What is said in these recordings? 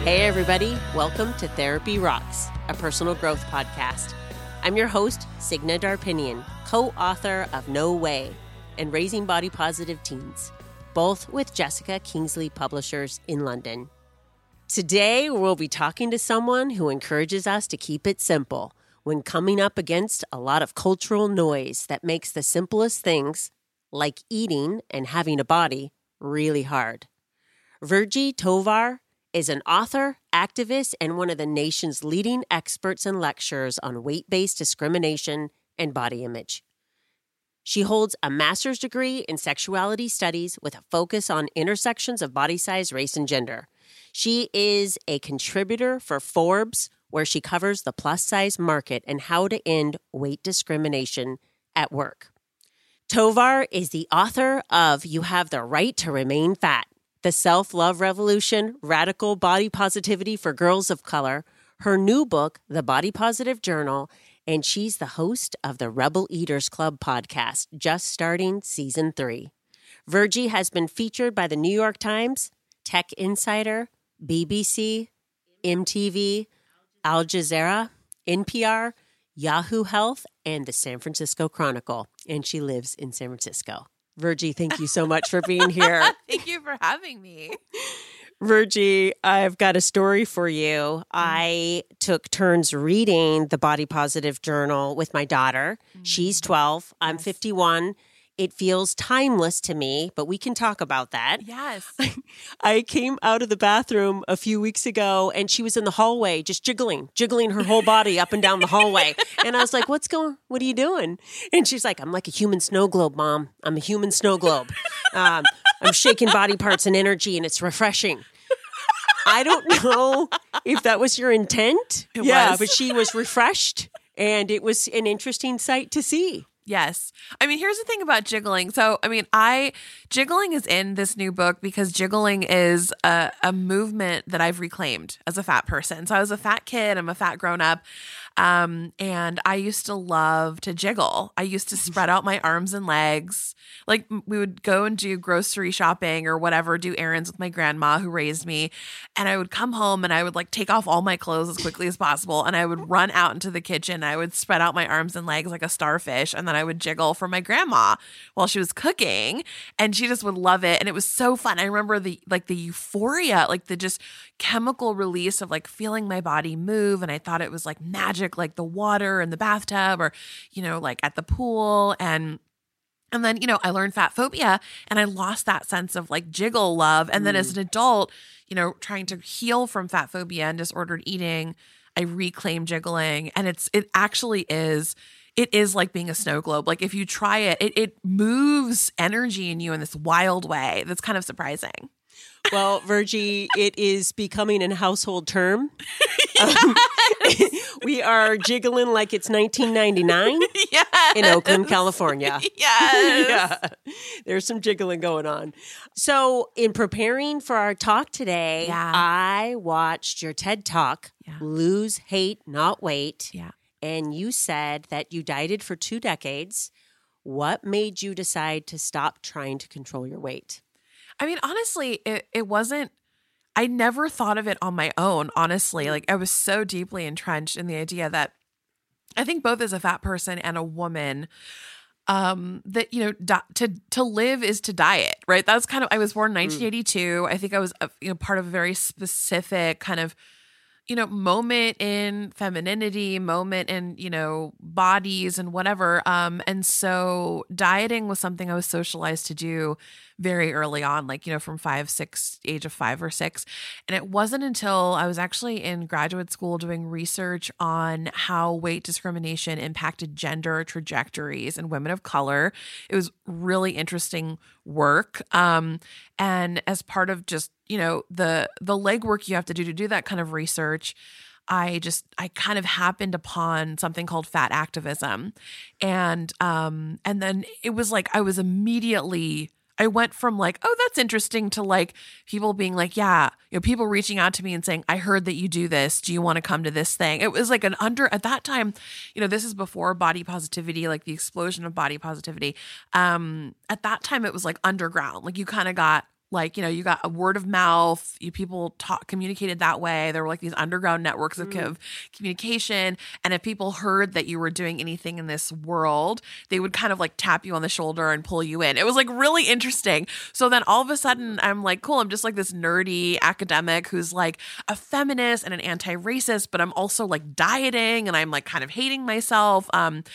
Hey everybody, welcome to Therapy Rocks, a personal growth podcast. I'm your host, Signa Darpinian, co-author of No Way and Raising Body Positive Teens, both with Jessica Kingsley Publishers in London. Today, we'll be talking to someone who encourages us to keep it simple when coming up against a lot of cultural noise that makes the simplest things, like eating and having a body, really hard. Virgie Tovar is an author, activist, and one of the nation's leading experts and lecturers on weight-based discrimination and body image. She holds a master's degree in sexuality studies with a focus on intersections of body size, race, and gender. She is a contributor for Forbes, where she covers the plus-size market and how to end weight discrimination at work. Tovar is the author of You Have the Right to Remain Fat, The Self-Love Revolution, Radical Body Positivity for Girls of Color, her new book, The Body Positive Journal, and she's the host of the Rebel Eaters Club podcast, just starting season 3. Virgie has been featured by the New York Times, Tech Insider, BBC, MTV, Al Jazeera, NPR, Yahoo Health, and the San Francisco Chronicle. And she lives in San Francisco. Virgie, thank you so much for being here. Thank you for having me. Virgie, I've got a story for you. I took turns reading the Body Positive Journal with my daughter. She's 12. I'm 51. It feels timeless to me, but we can talk about that. Yes. I came out of the bathroom a few weeks ago and she was in the hallway just jiggling her whole body up and down the hallway. And I was like, what are you doing? And she's like, I'm like a human snow globe, Mom. I'm a human snow globe. I'm shaking body parts and energy and it's refreshing. I don't know if that was your intent. It was. But she was refreshed and it was an interesting sight to see. Yes. I mean, here's the thing about jiggling. So, jiggling is in this new book because jiggling is a movement that I've reclaimed as a fat person. So I was a fat kid. I'm a fat grown up. And I used to love to jiggle. I used to spread out my arms and legs. Like we would go and do grocery shopping or whatever, do errands with my grandma who raised me. And I would come home and I would like take off all my clothes as quickly as possible. And I would run out into the kitchen. I would spread out my arms and legs like a starfish. And then I would jiggle for my grandma while she was cooking. And she just would love it. And it was so fun. I remember the euphoria, like the just chemical release of like feeling my body move. And I thought it was like magic, like the water in the bathtub or, like at the pool. And then, I learned fat phobia and I lost that sense of like jiggle love. And then as an adult, trying to heal from fat phobia and disordered eating, I reclaimed jiggling. And it is like being a snow globe. Like if you try it, it moves energy in you in this wild way. That's kind of surprising. Well, Virgie, it is becoming a household term. We are jiggling like it's 1999 in Oakland, California. Yes. Yeah. There's some jiggling going on. So in preparing for our talk today, I watched your TED Talk, Lose Hate, Not Weight. Yeah. And you said that you dieted for 2 decades. What made you decide to stop trying to control your weight? I mean, honestly, it wasn't, I never thought of it on my own, honestly. Like I was so deeply entrenched in the idea that I think both as a fat person and a woman, that, to live is to diet, right? That's kind of, I was born in 1982. I think I was, part of a very specific kind of, moment in femininity, moment in, bodies and whatever. And so dieting was something I was socialized to do very early on, like, from age of 5 or 6. And it wasn't until I was actually in graduate school doing research on how weight discrimination impacted gender trajectories in women of color. It was really interesting work. And as part of just, the legwork you have to do that kind of research, I kind of happened upon something called fat activism. And then it was like, I went from like, oh, that's interesting to like people being like, people reaching out to me and saying, I heard that you do this. Do you want to come to this thing? It was like at that time, this is before body positivity, like the explosion of body positivity. At that time, it was like underground. Like you kind of got like, you got a word of mouth, people communicated that way. There were like these underground networks of communication. And if people heard that you were doing anything in this world, they would kind of like tap you on the shoulder and pull you in. It was like really interesting. So then all of a sudden I'm like, cool, I'm just like this nerdy academic who's like a feminist and an anti-racist, but I'm also like dieting and I'm like kind of hating myself.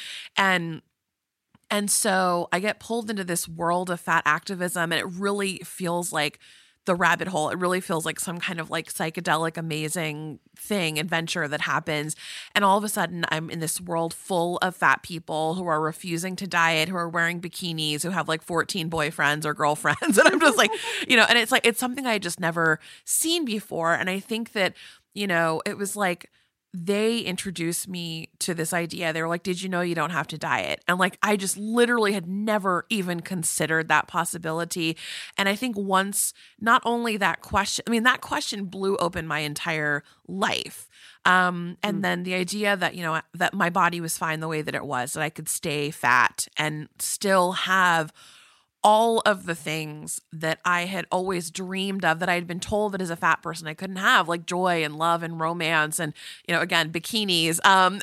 And so I get pulled into this world of fat activism, and it really feels like the rabbit hole. It really feels like some kind of like psychedelic, amazing adventure that happens. And all of a sudden I'm in this world full of fat people who are refusing to diet, who are wearing bikinis, who have like 14 boyfriends or girlfriends. And I'm just like, and it's like, it's something I had just never seen before. And I think that, it was like, they introduced me to this idea. They were like, did you know you don't have to diet? And like, I just literally had never even considered that possibility. And I think once, not only that question blew open my entire life. And then the idea that, that my body was fine the way that it was, that I could stay fat and still have all of the things that I had always dreamed of, that I had been told that as a fat person I couldn't have, like joy and love and romance and, again, bikinis.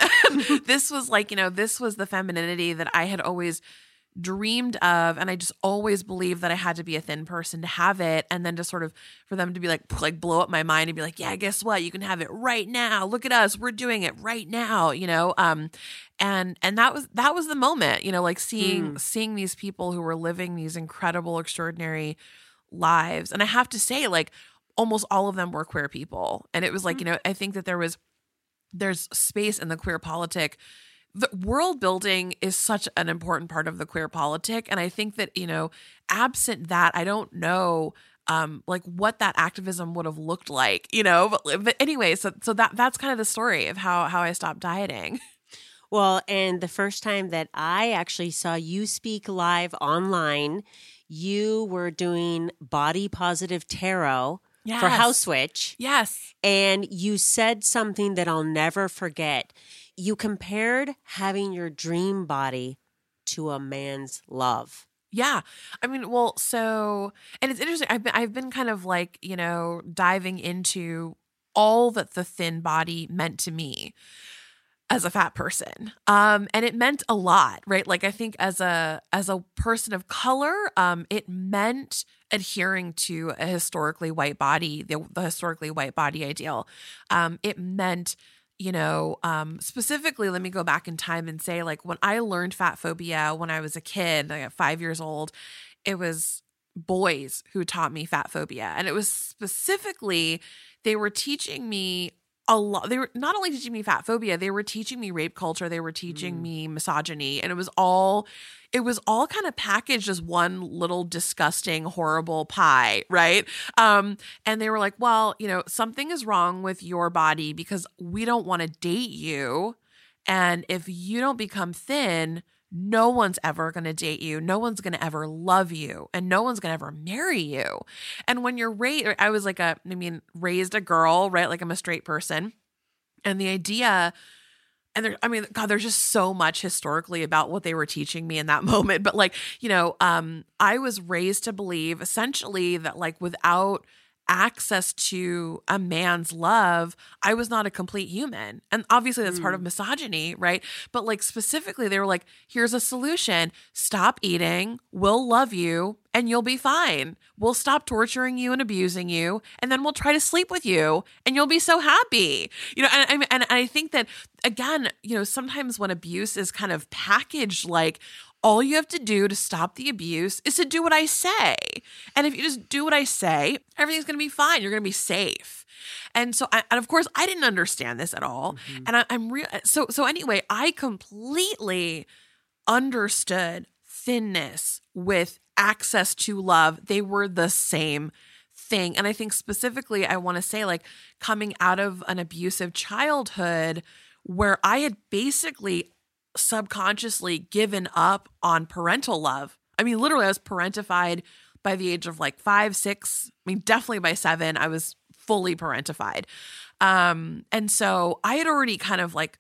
This was like, this was the femininity that I had always dreamed of. And I just always believed that I had to be a thin person to have it. And then to sort of, for them to be like blow up my mind and be like, yeah, guess what? You can have it right now. Look at us. We're doing it right now, and that was the moment, like seeing these people who were living these incredible, extraordinary lives. And I have to say, like, almost all of them were queer people. And it was like, I think that there's space in the queer politic. The world building is such an important part of the queer politic. And I think that, absent that, I don't know, like what that activism would have looked like, but anyway, so that's kind of the story of how I stopped dieting. Well, and the first time that I actually saw you speak live online, you were doing body positive tarot for House Switch. Yes. And you said something that I'll never forget. You compared having your dream body to a man's love. Yeah. I mean, well, so, and it's interesting. I've been kind of like, diving into all that the thin body meant to me as a fat person. And it meant a lot, right? Like, I think as a person of color, it meant adhering to a historically white body, the historically white body ideal. It meant, specifically, let me go back in time and say, like, when I learned fat phobia when I was a kid, like at 5 years old, it was boys who taught me fat phobia. And it was specifically, they were teaching me a lot. They were not only teaching me fat phobia, they were teaching me rape culture. They were teaching me misogyny. And it was all kind of packaged as one little disgusting, horrible pie, right? And they were like, well, something is wrong with your body because we don't want to date you. And if you don't become thin, no one's ever going to date you. No one's going to ever love you. And no one's going to ever marry you. And when you're raised, I was like raised a girl, right? Like I'm a straight person. And the idea, and there's just so much historically about what they were teaching me in that moment. But like, I was raised to believe essentially that like without access to a man's love, I was not a complete human. And obviously that's part of misogyny, right? But like specifically, they were like, here's a solution. Stop eating. We'll love you and you'll be fine. We'll stop torturing you and abusing you. And then we'll try to sleep with you and you'll be so happy. And I think that, again, sometimes when abuse is kind of packaged like, all you have to do to stop the abuse is to do what I say. And if you just do what I say, everything's going to be fine. You're going to be safe. And so, and of course, I didn't understand this at all. And I'm real. So anyway, I completely understood thinness with access to love. They were the same thing. And I think specifically, I want to say like coming out of an abusive childhood where I had basically subconsciously given up on parental love. I mean, literally, I was parentified by the age of like 5, 6. I mean, definitely by 7, I was fully parentified. And so I had already kind of like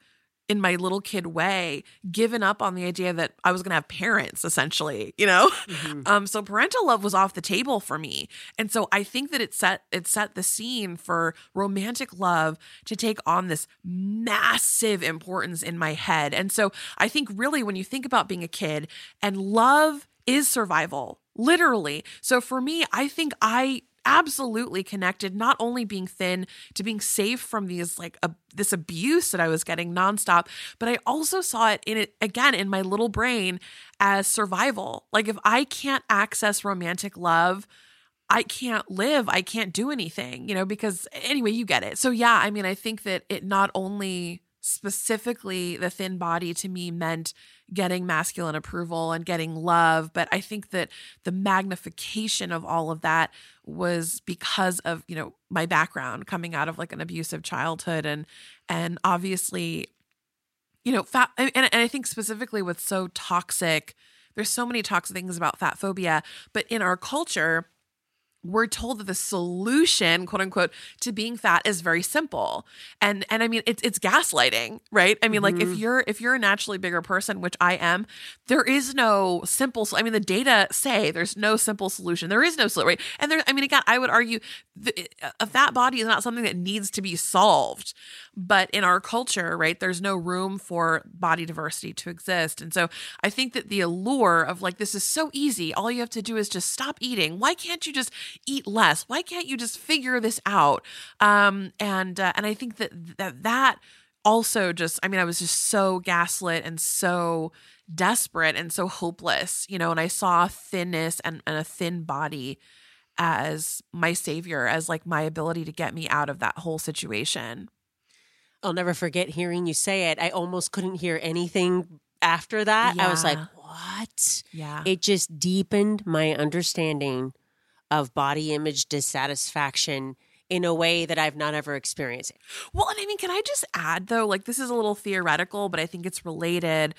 in my little kid way, given up on the idea that I was going to have parents, essentially, you know? Mm-hmm. So parental love was off the table for me. And so I think that it set the scene for romantic love to take on this massive importance in my head. And so I think really when you think about being a kid, and love is survival, literally. So for me, I think I absolutely connected not only being thin to being safe from these this abuse that I was getting nonstop, but I also saw it again in my little brain as survival. Like if I can't access romantic love, I can't live, I can't do anything, you know, because anyway, you get it. So yeah, I mean, I think that it not only specifically the thin body to me meant getting masculine approval and getting love, but I think that the magnification of all of that was because of, you know, my background coming out of like an abusive childhood and obviously, you know, fat, and I think specifically what's so toxic, there's so many toxic things about fat phobia, but in our culture, we're told that the solution, quote unquote, to being fat is very simple. And I mean, it's gaslighting, right? I mean, like if you're a naturally bigger person, which I am, there is no simple, I mean, the data say there's no simple solution. There is no solution, right? And there, I mean, again, I would argue a fat body is not something that needs to be solved. But in our culture, right, there's no room for body diversity to exist. And so I think that the allure of like, this is so easy. All you have to do is just stop eating. Why can't you just eat less? Why can't you just figure this out? And I think that also just, I mean, I was just so gaslit and so desperate and so hopeless, you know, and I saw thinness and a thin body as my savior, as like my ability to get me out of that whole situation. I'll never forget hearing you say it. I almost couldn't hear anything after that. Yeah. I was like, what? Yeah. It just deepened my understanding of body image dissatisfaction in a way that I've not ever experienced. Well, and I mean, can I just add though, like this is a little theoretical, but I think it's related.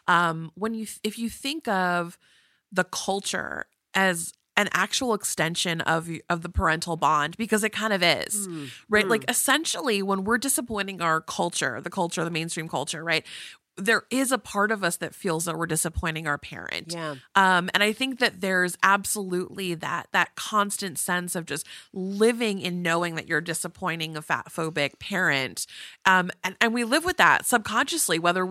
If you think of the culture as an actual extension of the parental bond, because it kind of is, right? Like essentially when we're disappointing our culture, the mainstream culture, right? There is a part of us that feels that we're disappointing our parent. Yeah. And I think that there's absolutely that constant sense of just living in knowing that you're disappointing a fat phobic parent. And we live with that subconsciously, whether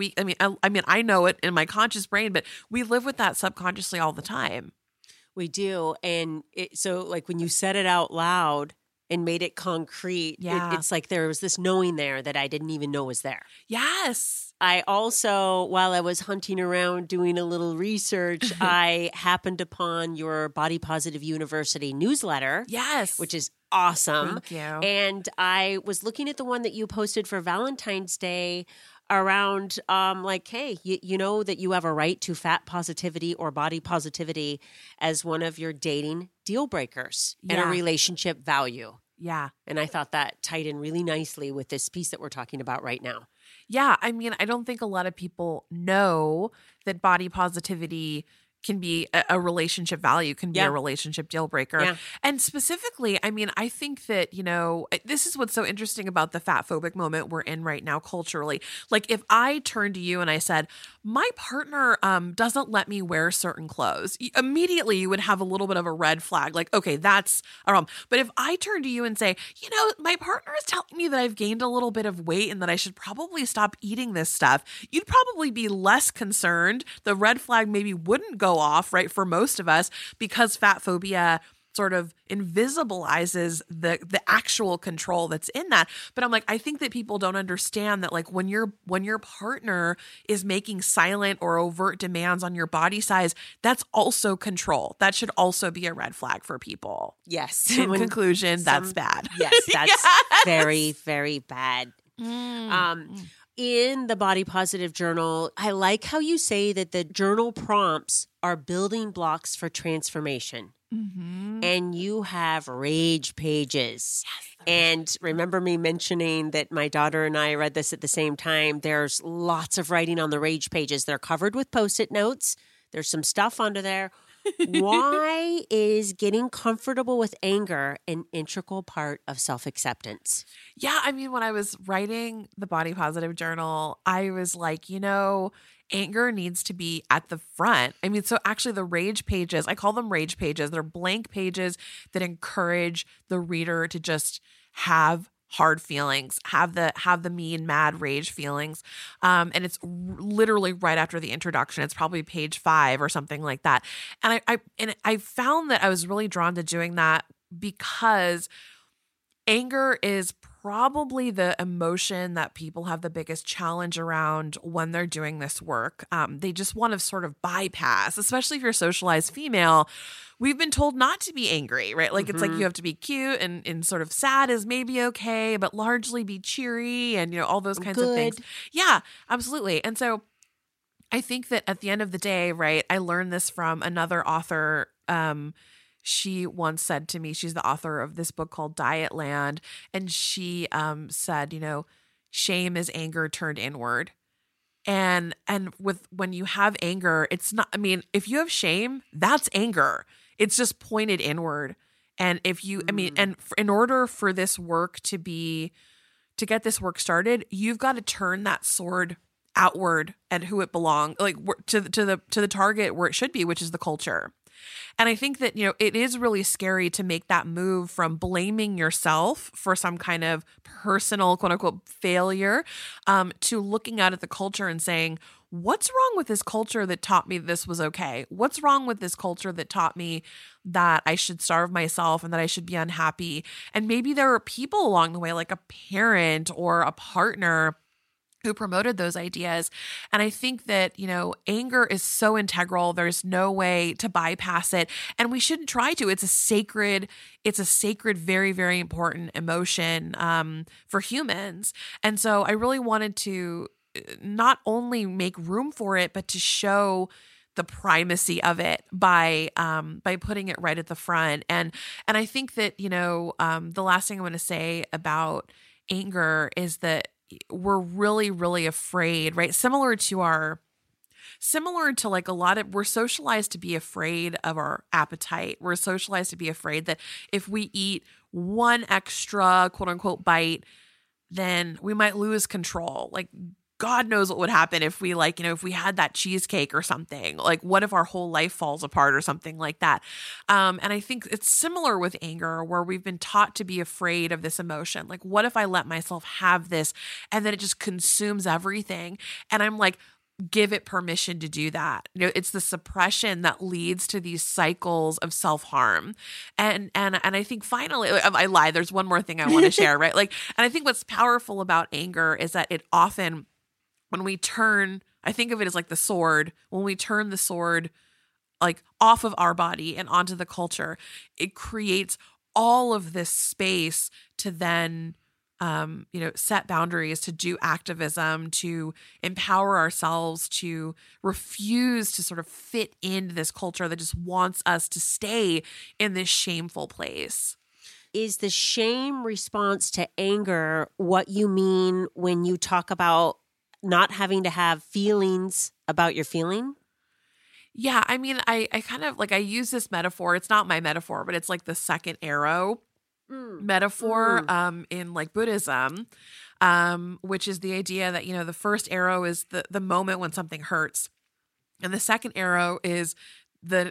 I know it in my conscious brain, but we live with that subconsciously all the time. We do. And so like when you said it out loud and made it concrete, it's like there was this knowing there that I didn't even know was there. Yes. I also, while I was hunting around doing a little research, I happened upon your Body Positive University newsletter. Yes. Which is awesome. Thank you. And I was looking at the one that you posted for Valentine's Day around like, hey, you know that you have a right to fat positivity or body positivity as one of your dating deal breakers and a relationship value. Yeah. And I thought that tied in really nicely with this piece that we're talking about right now. Yeah. I mean, I don't think a lot of people know that body positivity can be a relationship value, can be a relationship deal breaker. Yeah. And specifically, I mean, I think that, you know, this is what's so interesting about the fat phobic moment we're in right now culturally. Like if I turned to you and I said, my partner doesn't let me wear certain clothes, immediately you would have a little bit of a red flag. Like, okay, that's a problem. But if I turn to you and say, you know, my partner is telling me that I've gained a little bit of weight and that I should probably stop eating this stuff, you'd probably be less concerned. The red flag maybe wouldn't go off, right, for most of us, because fat phobia sort of invisibilizes the actual control that's in that. But I'm like, I think that people don't understand that like when your partner is making silent or overt demands on your body size, that's also control. That should also be a red flag for people. Yes. In conclusion, that's bad. Yes, that's very, very bad. In the Body Positive Journal, I like how you say that the journal prompts are building blocks for transformation. Mm-hmm. And you have rage pages. Yes, and remember me mentioning that my daughter and I read this at the same time. There's lots of writing on the rage pages. They're covered with Post-it notes. There's some stuff under there. Why is getting comfortable with anger an integral part of self-acceptance? Yeah, I mean, when I was writing the Body Positive Journal, I was like, anger needs to be at the front. I mean, so actually the rage pages, I call them rage pages. They're blank pages that encourage the reader to just have hard feelings, have the mean, mad rage feelings. And it's literally right after the introduction. It's probably page 5 or something like that. And I found that I was really drawn to doing that because anger is probably the emotion that people have the biggest challenge around when they're doing this work. They just want to sort of bypass, especially if you're a socialized female. We've been told not to be angry, right? Like, it's like you have to be cute and sort of sad is maybe okay, but largely be cheery and, all those kinds of things. Yeah, absolutely. And so I think that at the end of the day, right, I learned this from another author. She once said to me, she's the author of this book called Dietland, and she said, shame is anger turned inward. And when you have anger, it's not, I mean, if you have shame, that's anger. It's just pointed inward. And if you, in order for this work to get this work started, you've got to turn that sword outward at who it belongs, like to the target where it should be, which is the culture. And I think that, it is really scary to make that move from blaming yourself for some kind of personal, quote unquote, failure, to looking out at the culture and saying, what's wrong with this culture that taught me this was okay? What's wrong with this culture that taught me that I should starve myself and that I should be unhappy? And maybe there are people along the way, like a parent or a partner who promoted those ideas. And I think that, anger is so integral. There's no way to bypass it. And we shouldn't try to. It's a sacred, very, very important emotion for humans. And so I really wanted to not only make room for it, but to show the primacy of it by putting it right at the front. And I think that, the last thing I want to say about anger is that we're really, really afraid, right? Similar to like a lot of, we're socialized to be afraid of our appetite. We're socialized to be afraid that if we eat one extra quote unquote bite, then we might lose control. Like, God knows what would happen if we if we had that cheesecake or something. Like, what if our whole life falls apart or something like that? And I think it's similar with anger, where we've been taught to be afraid of this emotion. Like, what if I let myself have this and then it just consumes everything? And I'm like, give it permission to do that. It's the suppression that leads to these cycles of self-harm. And I think finally, I lied. There's one more thing I want to share, right? And I think what's powerful about anger is that it often, when we turn, I think of it as like the sword, when we turn the sword like off of our body and onto the culture, it creates all of this space to then, set boundaries, to do activism, to empower ourselves, to refuse to sort of fit into this culture that just wants us to stay in this shameful place. Is the shame response to anger what you mean when you talk about not having to have feelings about your feeling? Yeah, I mean, I kind of I use this metaphor. It's not my metaphor, but it's like the second arrow metaphor in Buddhism, which is the idea that, the first arrow is the moment when something hurts. And the second arrow is the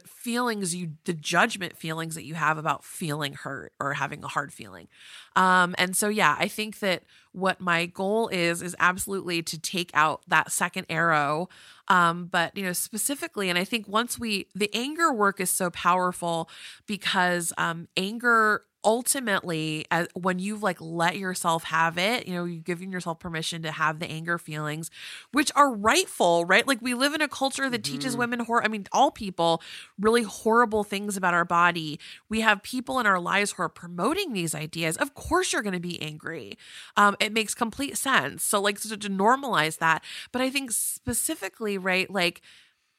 judgment feelings that you have about feeling hurt or having a hard feeling. And so, yeah, I think that what my goal is absolutely to take out that second arrow. But, specifically, and I think the anger work is so powerful because anger ultimately, when you've let yourself have it, you're giving yourself permission to have the anger feelings, which are rightful, right? We live in a culture that teaches women, all people, really horrible things about our body. We have people in our lives who are promoting these ideas. Of course you're going to be angry. It makes complete sense. So to normalize that. But I think specifically, right,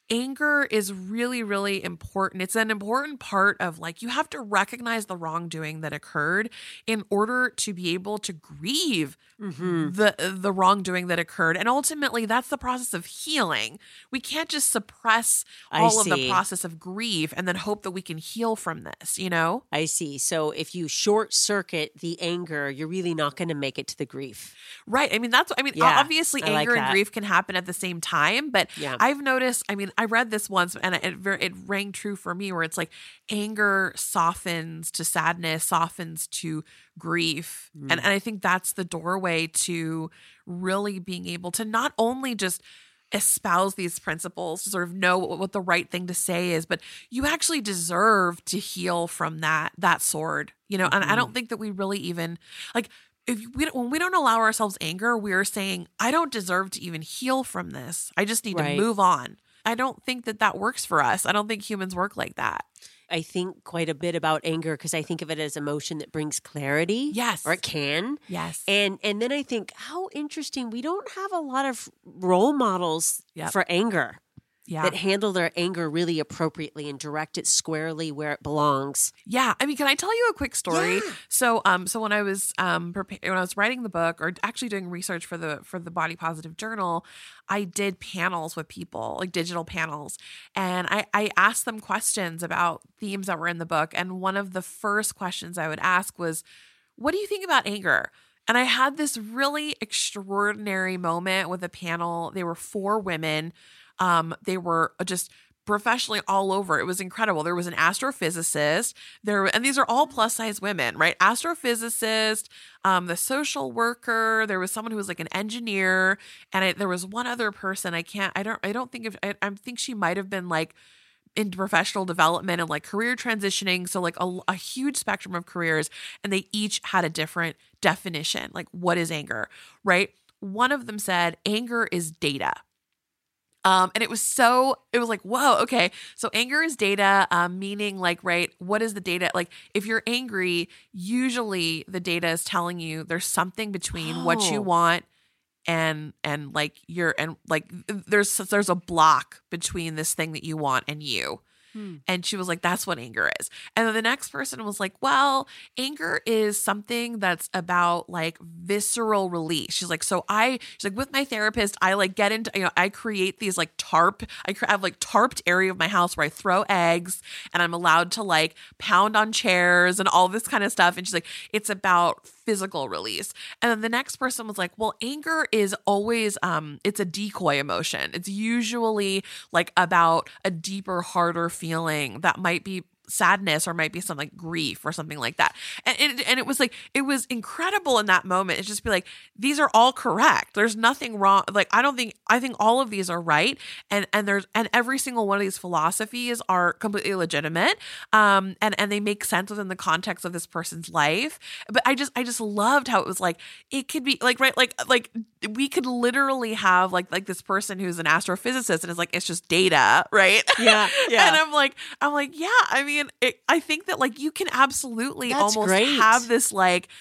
anger is really, really important. It's an important part of like, you have to recognize the wrongdoing that occurred in order to be able to grieve the wrongdoing that occurred. And ultimately, that's the process of healing. We can't just suppress all of the process of grief and then hope that we can heal from this, you know? I see. So if you short circuit the anger, you're really not going to make it to the grief. Right. I mean, obviously anger and grief can happen at the same time, but I've noticed, I read this once and it rang true for me where it's like anger softens to sadness, softens to grief. And I think that's the doorway to really being able to not only just espouse these principles, to sort of know what the right thing to say is, but you actually deserve to heal from that sword, you know? And I don't think that we really even like, when we don't allow ourselves anger, we're saying, I don't deserve to even heal from this. I just need to move on. I don't think that works for us. I don't think humans work like that. I think quite a bit about anger because I think of it as emotion that brings clarity. Yes. Or it can. Yes. And then I think how interesting. We don't have a lot of role models for anger. That handle their anger really appropriately and direct it squarely where it belongs. Yeah, I mean, can I tell you a quick story? Yeah. So when I was when I was writing the book, or actually doing research for the Body Positive Journal, I did panels with people, like digital panels, and I asked them questions about themes that were in the book. And one of the first questions I would ask was, "What do you think about anger?" And I had this really extraordinary moment with a panel. They were 4 women. They were just professionally all over. It was incredible. There was an astrophysicist and these are all plus size women, right? Astrophysicist, the social worker, there was someone who was like an engineer, and there was one other person. I think she might've been like in professional development and like career transitioning. So like a huge spectrum of careers, and they each had a different definition. Like, what is anger, right? One of them said, anger is data. And it was like, whoa, okay. So anger is data, meaning like, right, what is the data? Like if you're angry, usually the data is telling you there's something between what you want and like there's a block between this thing that you want and you. And she was like, that's what anger is. And then the next person was like, well, anger is something that's about like visceral release. She's like, with my therapist, I like get into, I create these like I have like tarped area of my house where I throw eggs and I'm allowed to like pound on chairs and all this kind of stuff. And she's like, it's about physical release. And then the next person was like, well, anger is always, it's a decoy emotion. It's usually like about a deeper, harder feeling that might be sadness or might be some like grief or something like that. And it was like, it was incredible in that moment. It's just be like, these are all correct. There's nothing wrong. Like, I think all of these are right. And every single one of these philosophies are completely legitimate. And they make sense within the context of this person's life. But I just loved how it was like, it could be like, right. Like we could literally have like this person who's an astrophysicist and is like, it's just data. Right. Yeah. Yeah. And I'm like, yeah, I mean, I think that like you can absolutely That's almost great. have this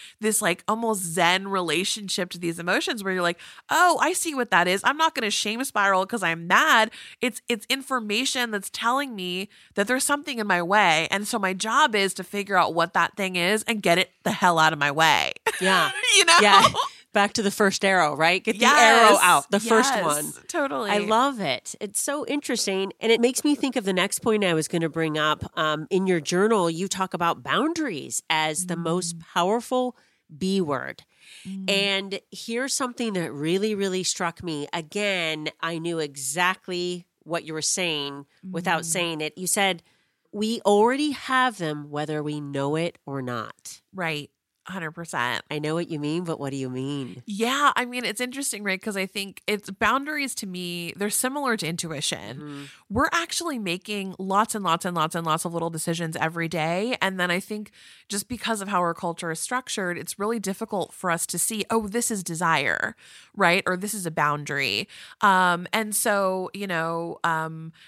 almost Zen relationship to these emotions where you're like, oh, I see what that is. I'm not going to shame spiral because I'm mad. It's information that's telling me that there's something in my way. And so my job is to figure out what that thing is and get it the hell out of my way. Yeah. You know? Yeah. Back to the first arrow, right? Get the arrow out, the first one. Totally. I love it. It's so interesting. And it makes me think of the next point I was going to bring up. In your journal, you talk about boundaries as the most powerful B word. And here's something that really, really struck me. Again, I knew exactly what you were saying without saying it. You said, we already have them whether we know it or not. Right. 100%. I know what you mean, but what do you mean? Yeah, I mean, it's interesting, right? Because I think it's boundaries to me, they're similar to intuition. We're actually making lots and lots and lots and lots of little decisions every day. And then I think just because of how our culture is structured, it's really difficult for us to see, oh, this is desire, right? Or this is a boundary. And so,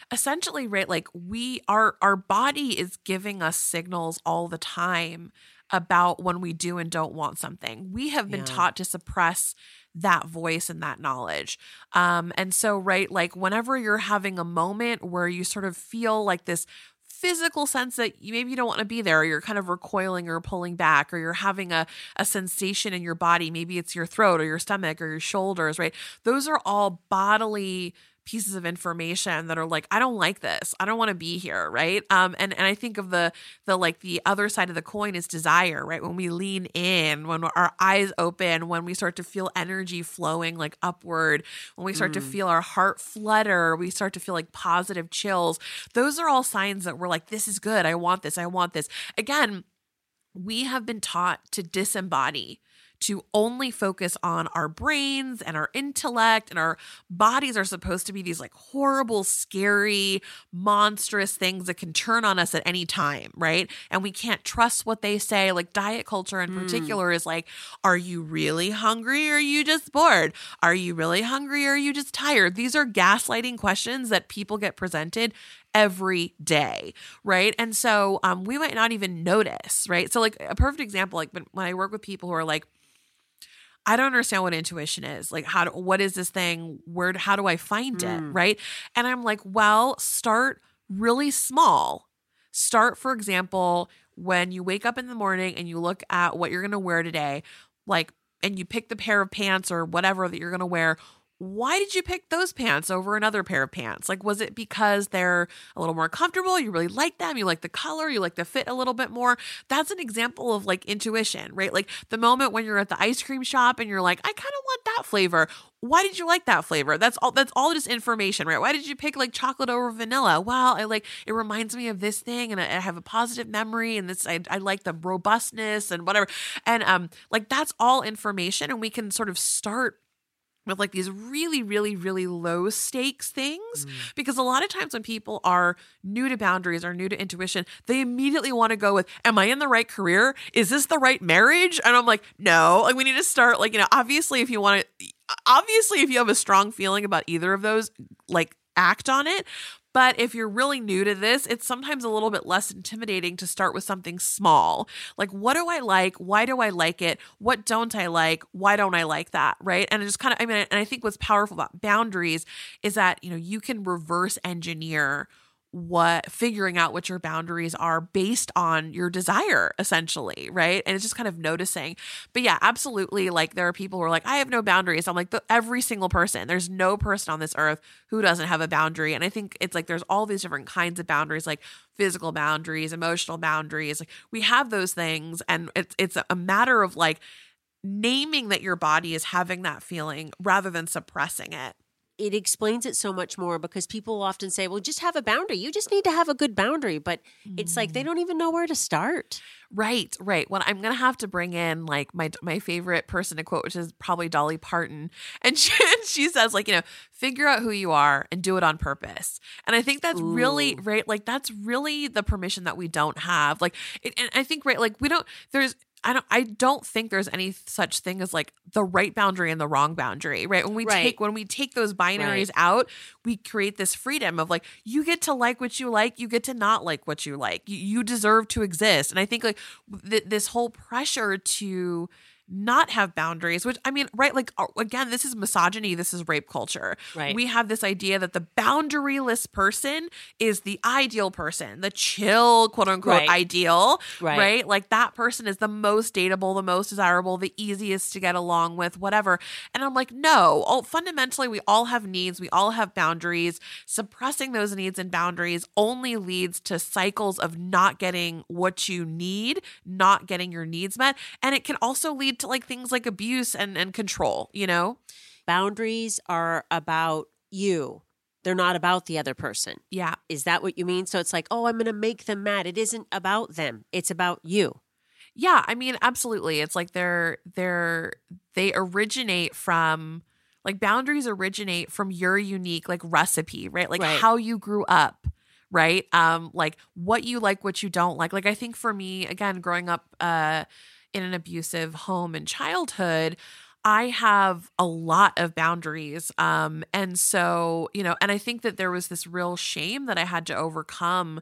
essentially, right, like our body is giving us signals all the time about when we do and don't want something. We have been taught to suppress that voice and that knowledge. And so, right, like whenever you're having a moment where you sort of feel like this physical sense that maybe you don't want to be there, or you're kind of recoiling or pulling back, or you're having a sensation in your body, maybe it's your throat or your stomach or your shoulders, right? Those are all bodily pieces of information that are like, I don't like this. I don't want to be here. Right. And I think of the like the other side of the coin is desire, right? When we lean in, when our eyes open, when we start to feel energy flowing like upward, when we start to feel our heart flutter, we start to feel like positive chills. Those are all signs that we're like, this is good. I want this. I want this. Again, we have been taught to disembody, to only focus on our brains and our intellect, and our bodies are supposed to be these like horrible, scary, monstrous things that can turn on us at any time, right? And we can't trust what they say. Like diet culture in particular is like, are you really hungry or are you just bored? Are you really hungry or are you just tired? These are gaslighting questions that people get presented every day, right? And so we might not even notice, right? So like a perfect example, like when I work with people who are like, I don't understand what intuition is. Like, what is this thing? How do I find it? Right. And I'm like, well, start really small. Start, for example, when you wake up in the morning and you look at what you're going to wear today, like, and you pick the pair of pants or whatever that you're going to wear. Why did you pick those pants over another pair of pants? Like, was it because they're a little more comfortable? You really like them. You like the color. You like the fit a little bit more. That's an example of like intuition, right? Like the moment when you're at the ice cream shop and you're like, I kind of want that flavor. Why did you like that flavor? That's all just information, right? Why did you pick like chocolate over vanilla? Well, it reminds me of this thing and I have a positive memory and this, I like the robustness and whatever. And like that's all information, and we can sort of start with like these really, really, really low stakes things. Because a lot of times when people are new to boundaries or new to intuition, they immediately want to go with, am I in the right career? Is this the right marriage? And I'm like, no, like we need to start like, obviously if you have a strong feeling about either of those, like act on it. But if you're really new to this, it's sometimes a little bit less intimidating to start with something small. Like, what do I like? Why do I like it? What don't I like? Why don't I like that? Right. And it just kind of, and I think what's powerful about boundaries is that, you can reverse engineer figuring out what your boundaries are based on your desire, essentially, right? And it's just kind of noticing. But yeah, absolutely. Like there are people who are like, I have no boundaries. I'm like, every single person, there's no person on this earth who doesn't have a boundary. And I think it's like, there's all these different kinds of boundaries, like physical boundaries, emotional boundaries. Like we have those things. And it's a matter of like naming that your body is having that feeling rather than suppressing it. It explains it so much more, because people often say, well, just have a boundary. You just need to have a good boundary. But it's like they don't even know where to start. Right. Well, I'm going to have to bring in like my favorite person to quote, which is probably Dolly Parton. And she says like, figure out who you are and do it on purpose. And I think that's really, right. Like that's really the permission that we don't have. Like, and I think, right. Like I don't think there's any such thing as like the right boundary and the wrong boundary, right? When we take those binaries out, we create this freedom of like, you get to like what you like, you get to not like what you like. You deserve to exist. And I think like this whole pressure to not have boundaries, which I mean, right? Like again, this is misogyny. This is rape culture. Right. We have this idea that the boundaryless person is the ideal person, the chill, quote unquote, ideal, right? Like that person is the most dateable, the most desirable, the easiest to get along with, whatever. And I'm like, no, fundamentally, we all have needs. We all have boundaries. Suppressing those needs and boundaries only leads to cycles of not getting what you need, not getting your needs met. And it can also lead to like things like abuse and control, Boundaries are about you. They're not about the other person. Yeah. Is that what you mean? So it's like, oh, I'm going to make them mad. It isn't about them. It's about you. Yeah. I mean, absolutely. It's like they originate from like boundaries originate from your unique like recipe, right? Like how you grew up. Right. Like what you like, what you don't like. Like I think for me, again, growing up, in an abusive home and childhood, I have a lot of boundaries. And so, and I think that there was this real shame that I had to overcome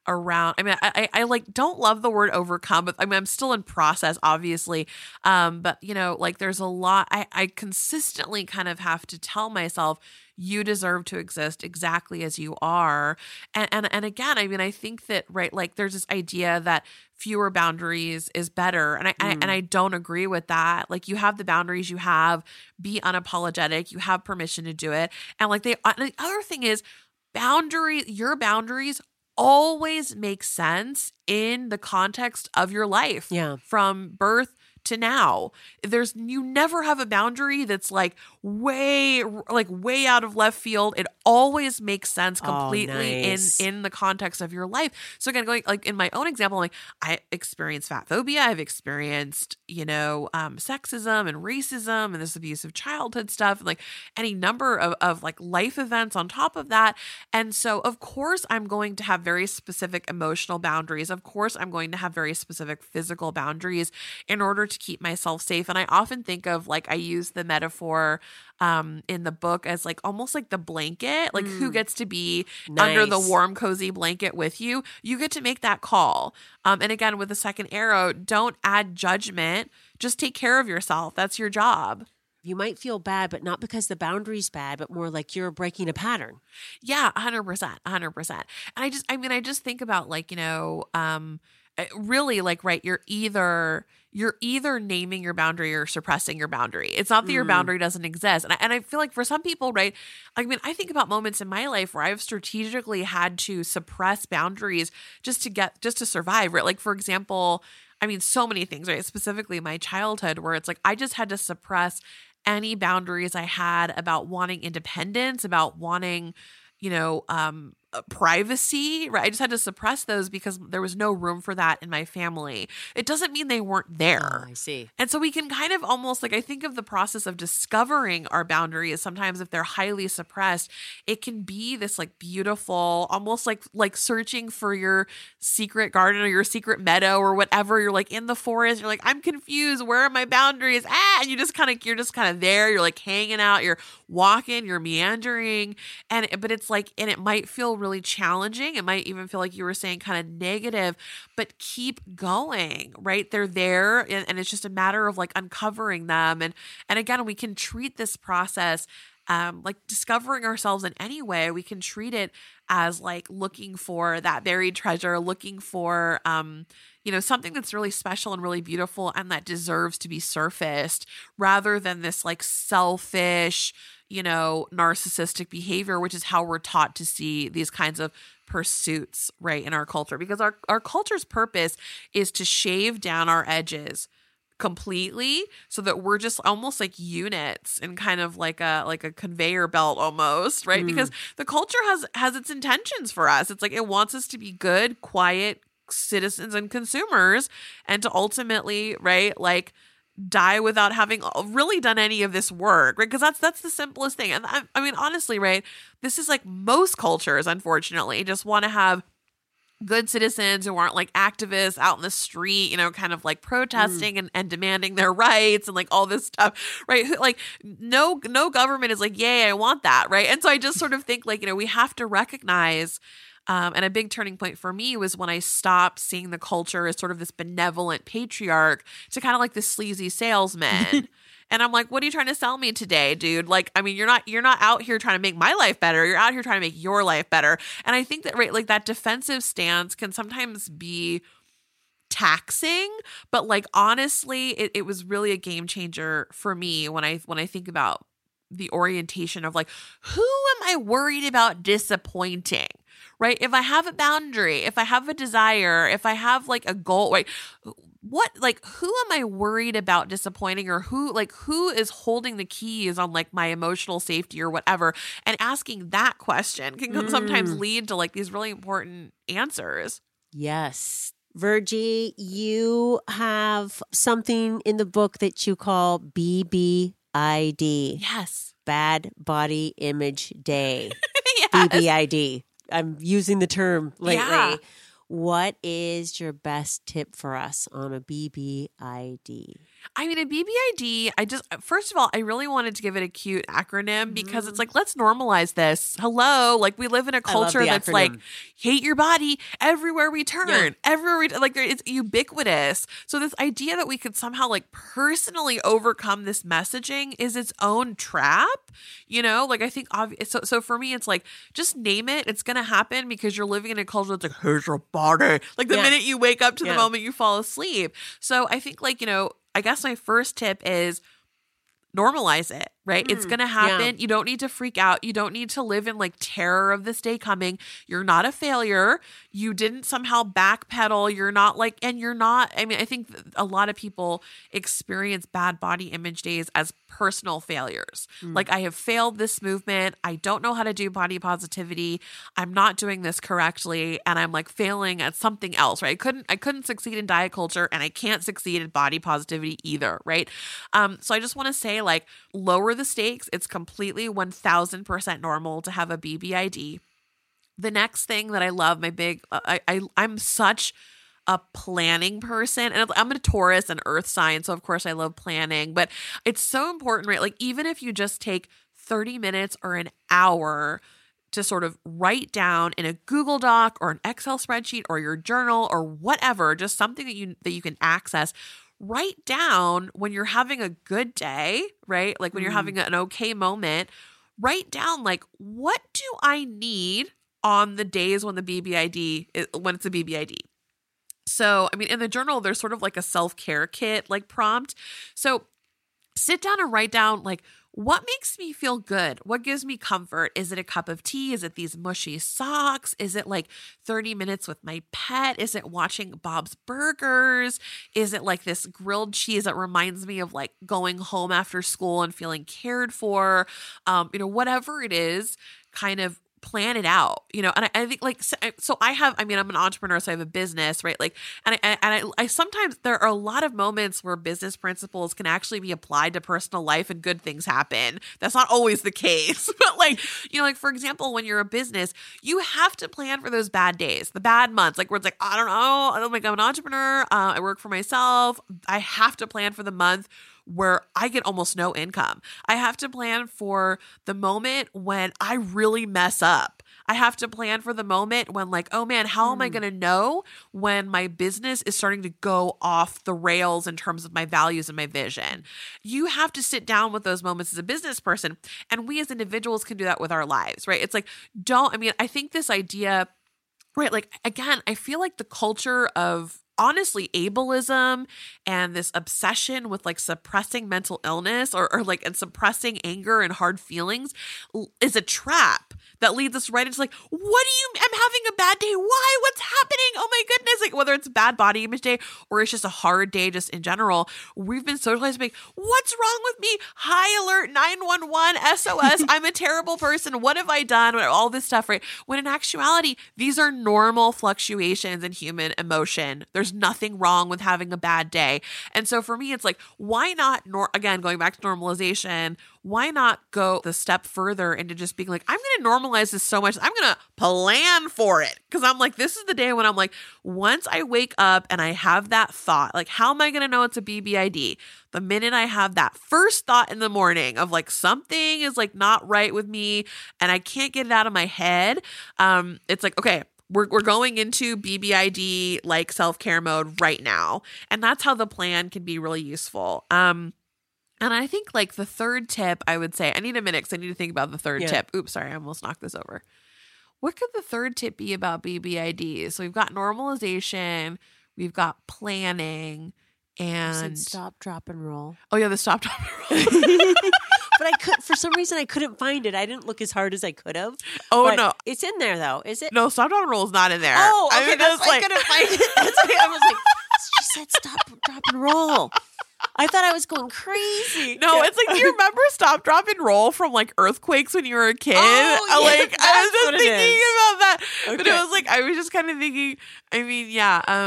around, I mean, I like don't love the word overcome, but I mean, I'm still in process, obviously. But you know, like there's a lot, I consistently kind of have to tell myself, you deserve to exist exactly as you are. And again, I mean, I think that, right, like there's this idea that fewer boundaries is better. And I don't agree with that. Like you have the boundaries you have, be unapologetic, you have permission to do it. And like the other thing is your boundaries always make sense in the context of your life. Yeah. From birth to now. You never have a boundary that's like way out of left field. It always makes sense completely in the context of your life. So again, going like in my own example, like I experienced fat phobia, I've experienced, sexism and racism and this abusive childhood stuff, and like any number of like life events on top of that. And so of course I'm going to have very specific emotional boundaries. Of course I'm going to have very specific physical boundaries in order to keep myself safe. And I often think of, like, I use the metaphor in the book as like almost like the blanket, like who gets to be under the warm, cozy blanket with you. You get to make that call. And again, with the second arrow, don't add judgment. Just take care of yourself. That's your job. You might feel bad, but not because the boundary's bad, but more like you're breaking a pattern. Yeah, 100%. And I just think about like, really like, right, you're either naming your boundary or suppressing your boundary. It's not that your boundary doesn't exist. And I feel like for some people, right, I mean, I think about moments in my life where I've strategically had to suppress boundaries just to survive, right? Like, for example, I mean, so many things, right? Specifically my childhood, where it's like, I just had to suppress any boundaries I had about wanting independence, about wanting, privacy, right? I just had to suppress those because there was no room for that in my family. It doesn't mean they weren't there. Oh, I see. And so we can kind of almost like, I think of the process of discovering our boundaries. Sometimes if they're highly suppressed, it can be this like beautiful, almost like searching for your secret garden or your secret meadow or whatever. You're like in the forest. You're like, I'm confused. Where are my boundaries? And you're just kind of there. You're like hanging out. You're walking. You're meandering. But it's like, and it might feel really challenging. It might even feel like you were saying kind of negative, but keep going, right? They're there, and it's just a matter of like uncovering them. And again, we can treat this process like discovering ourselves in any way. We can treat it as like looking for that buried treasure, looking for something that's really special and really beautiful and that deserves to be surfaced, rather than this like selfish, narcissistic behavior, which is how we're taught to see these kinds of pursuits, right, in our culture. Because our culture's purpose is to shave down our edges completely so that we're just almost like units and kind of like a conveyor belt almost, right? Because the culture has its intentions for us. It's like it wants us to be good, quiet citizens and consumers, and to ultimately, right, like die without having really done any of this work, right? Because that's the simplest thing. And I mean, honestly, right, this is like most cultures, unfortunately, just want to have good citizens who aren't like activists out in the street, kind of like protesting and demanding their rights and like all this stuff, right? Like no government is like, yay, I want that, right? And so I just sort of think like, we have to recognize, and a big turning point for me was when I stopped seeing the culture as sort of this benevolent patriarch to kind of like this sleazy salesman. And I'm like, what are you trying to sell me today, dude? Like, I mean, you're not out here trying to make my life better. You're out here trying to make your life better. And I think that, right, like that defensive stance can sometimes be taxing, but like, honestly, it was really a game changer for me when I think about the orientation of like, who am I worried about disappointing? Right? If I have a boundary, if I have a desire, if I have like a goal, right? Who am I worried about disappointing, or who is holding the keys on like my emotional safety or whatever? And asking that question can sometimes lead to like these really important answers. Yes. Virgie, you have something in the book that you call BBID. Yes. Bad Body Image Day. Yes. BBID. I'm using the term lately. Yeah. What is your best tip for us on a BBID? I mean, a BBID, first of all, I really wanted to give it a cute acronym because it's like, let's normalize this. Hello. Like, we live in a culture that's like, hate your body everywhere we turn, it's ubiquitous. So this idea that we could somehow like personally overcome this messaging is its own trap, you know? Like, I think, so for me, it's like, just name it. It's going to happen because you're living in a culture that's like, here's your body. Like the minute you wake up to the moment you fall asleep. So I think like, you know, I guess my first tip is normalize it, right? It's going to happen. You don't need to freak out. You don't need to live in like terror of this day coming. You're not a failure. You didn't somehow backpedal. You're not like, and you're not, I mean, I think a lot of people experience bad body image days as personal failures. Like, I have failed this movement. I don't know how to do body positivity. I'm not doing this correctly. And I'm like failing at something else, right? I couldn't succeed in diet culture and I can't succeed in body positivity either, right? So I just want to say, like, lower the stakes. It's completely 1000% normal to have a BBID. The next thing that I love, I'm such a planning person, and I'm a Taurus and earth sign, so of course I love planning, but it's so important, right? Like, even if you just take 30 minutes or an hour to sort of write down in a Google Doc or an Excel spreadsheet or your journal or whatever, just something that you can access. Write down when you're having a good day, right? Like when you're having an okay moment, write down like, what do I need on the days when it's a BBID? So, I mean, in the journal, there's sort of like a self-care kit, like prompt. So sit down and write down like, what makes me feel good? What gives me comfort? Is it a cup of tea? Is it these mushy socks? Is it like 30 minutes with my pet? Is it watching Bob's Burgers? Is it like this grilled cheese that reminds me of like going home after school and feeling cared for? Whatever it is, kind of plan it out, and I think like, so I'm an entrepreneur, so I have a business, right? Like, and I sometimes there are a lot of moments where business principles can actually be applied to personal life and good things happen. That's not always the case, but like, like for example, when you're a business, you have to plan for those bad days, the bad months, like where it's like, I don't know, I'm an entrepreneur, I work for myself. I have to plan for the month where I get almost no income. I have to plan for the moment when I really mess up. I have to plan for the moment when like, oh man, how am I going to know when my business is starting to go off the rails in terms of my values and my vision? You have to sit down with those moments as a business person. And we as individuals can do that with our lives, right? It's like, I think this idea, right? Like, again, I feel like the culture of honestly ableism and this obsession with like suppressing mental illness or and suppressing anger and hard feelings is a trap that leads us right into like, I'm having a bad day. Why? What's happening? Oh my goodness. Like, whether it's a bad body image day or it's just a hard day just in general, we've been socialized to be like, what's wrong with me? High alert, 911, SOS. I'm a terrible person. What have I done? All this stuff, right? When in actuality, these are normal fluctuations in human emotion. There's nothing wrong with having a bad day. And so for me, it's like, why not, again, going back to normalization, why not go the step further into just being like, I'm going to normalize this so much. I'm going to plan for it. Because I'm like, this is the day when I'm like, once I wake up and I have that thought, like, how am I going to know it's a BBID? The minute I have that first thought in the morning of like, something is like not right with me and I can't get it out of my head. It's like, okay, we're going into BBID like self-care mode right now. And that's how the plan can be really useful. And I think like the third tip, I would say, I need a minute because I need to think about the third tip. Oops, sorry, I almost knocked this over. What could the third tip be about BBID? So we've got normalization, we've got planning, and stop, drop, and roll. Oh yeah, the stop, drop, and roll. But for some reason, I couldn't find it. I didn't look as hard as I could have. Oh, no. It's in there, though. Is it? No, stop, drop, and roll is not in there. Oh, okay. I couldn't find it. That's why I was like, she said stop, drop, and roll. I thought I was going crazy. No, it's like, do you remember stop, drop, and roll from like earthquakes when you were a kid? Oh, yeah, I was just thinking about that. Okay. But it was like, I was just kind of thinking, we've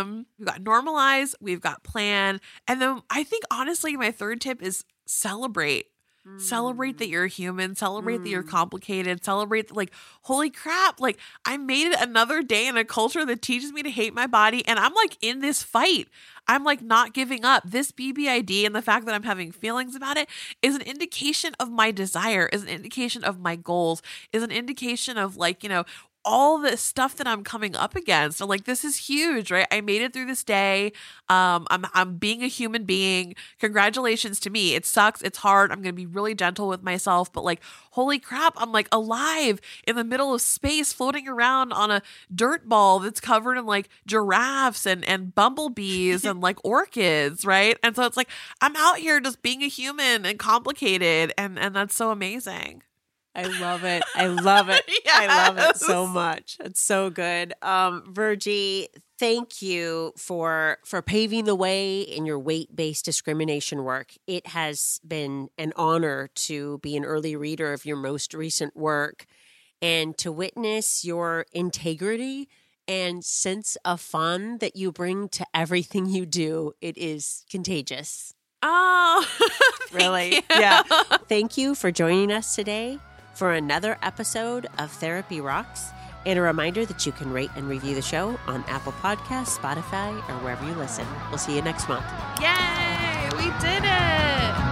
got normalize, we've got plan. And then I think honestly, my third tip is celebrate. Celebrate that you're a human. Celebrate that you're complicated. Celebrate that, like, holy crap, like, I made it another day in a culture that teaches me to hate my body, and I'm, like, in this fight. I'm, like, not giving up. This BBID and the fact that I'm having feelings about it is an indication of my desire, is an indication of my goals, is an indication of, like, you know, all the stuff that I'm coming up against. I'm like, this is huge, right? I made it through this day. I'm being a human being. Congratulations to me. It sucks. It's hard. I'm going to be really gentle with myself, but, like, holy crap, I'm, like, alive in the middle of space, floating around on a dirt ball that's covered in, like, giraffes and bumblebees and, like, orchids, right? And so it's like, I'm out here just being a human and complicated, and that's so amazing. I love it. I love it. Yes. I love it so much. It's so good. Virgie, thank you for paving the way in your weight-based discrimination work. It has been an honor to be an early reader of your most recent work and to witness your integrity and sense of fun that you bring to everything you do. It is contagious. Oh, really? you. Yeah. Thank you for joining us today for another episode of Therapy Rocks, and a reminder that you can rate and review the show on Apple Podcasts, Spotify, or wherever you listen. We'll see you next month. Yay! We did it!